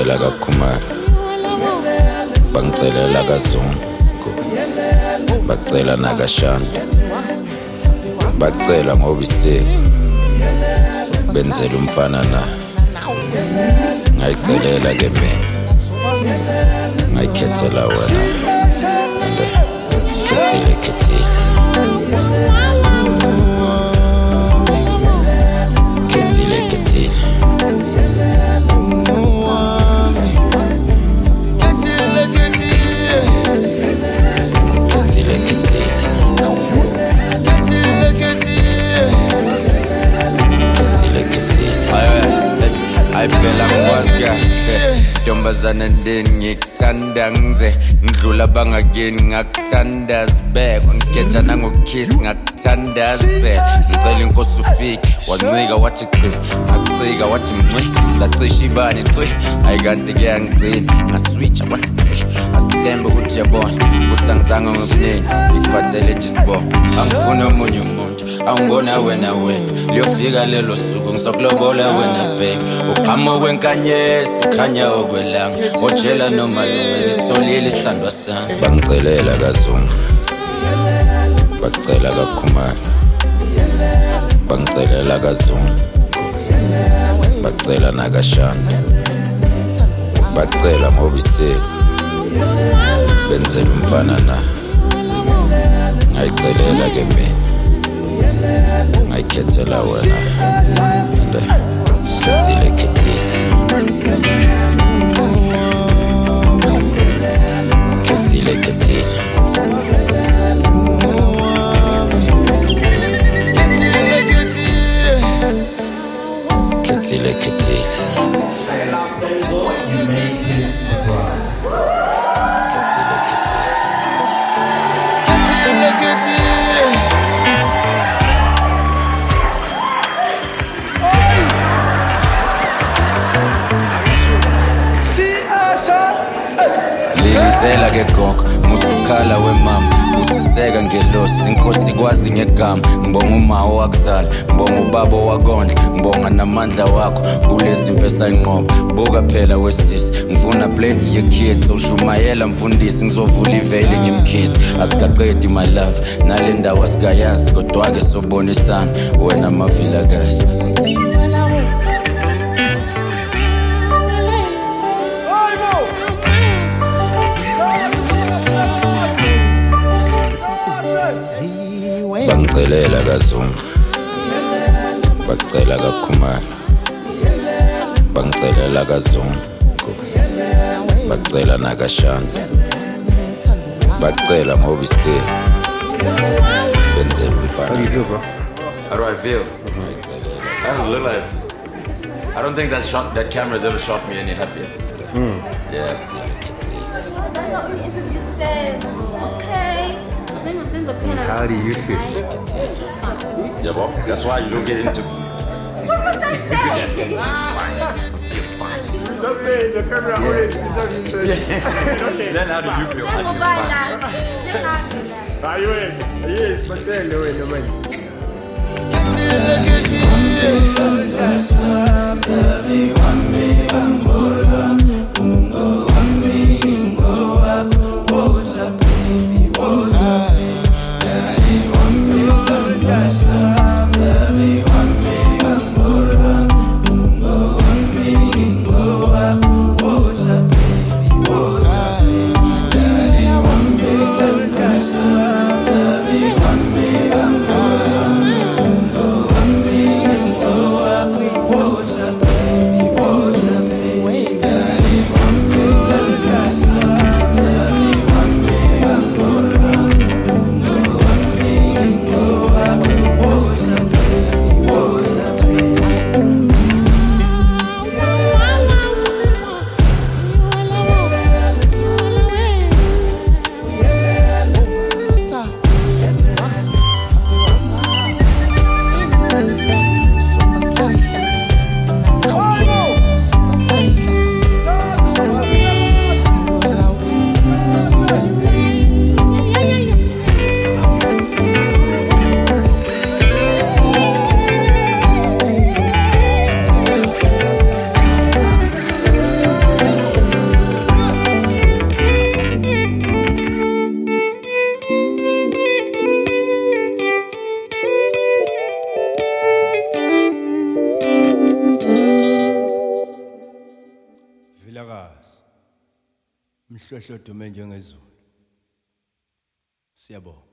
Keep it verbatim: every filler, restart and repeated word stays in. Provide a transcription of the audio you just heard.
bangicela kakhumalo bangicelela kaZungu bacela nakashana bacela ngoba isiko benzela umfana na ngayicelela ke mina ngayikhethela wena ande khethile khethile khethile khethile I feel I'm was gahle Ntombazana ndeni ngikuthanda ngize ngidlula bangakini ngakuthanda sibekwa ngikhetha nangokiss ngakuthandaze ngicela inkosi ufike wancika wathi qi ngakucika wathi mncwe sacisha ibani qwi ayikanti ke yangigcina ngaswitcha wathi qi asithembe ukuthi uyabona ukuthi angizange ngokuningi ngiphathele jisbo angifuna omunye umuntu angibona wena wena liyofika lelo suku ngizokulobola wena baby uqhamuka kwenkanyezi ukhanya okwelanga ojela noma lunga lisolile isandwa sami bangicelela kaZungu bacela kaKhumalo bangicelela kaZungu bacela nakashana bacela ngoba isiko benzela umfana na ngayicelela ke mina ngayikhethela wena ande khethile khethile khethile khethile khethile khethile You made his bride. khethile khethile Lingizela ke gonke musukhala wemama usiseka ngelosi inkosi kwazi ngegama ngibonga uma wakuzala ngibonga ubaba wakondla ngibonga namandla wakho kulezi impesa inqobo buka phela wesisi ngifuna plenty ye kids ushumayela mfundisi ngizovula ivele ngimkhisi asikaqedi my love nale ndawo asikayazi kodwa ke sobonisana wena mavila guys bangicelela kaZungu bacela kaKhumalo bangicelela kaZungu bacela nakashana bacela ngoba isiko benzela umfana. How do you feel, bro? How do I feel? How does it look like? I don't think that shot, that camera's ever shot me any happier. Mm. Yeah. That's not what the interview said. Okay. How do you feel? Yeah, well, that's why you don't get into. What was I saying? Just say the camera always is what you said. Okay. Then how do you feel? I'm about that. Are you in? Yes, but you're in the way, the way. What's up, baby? What's up, baby? Ndlakazi. Mhlohlo dume njengezulu. Siyabonga.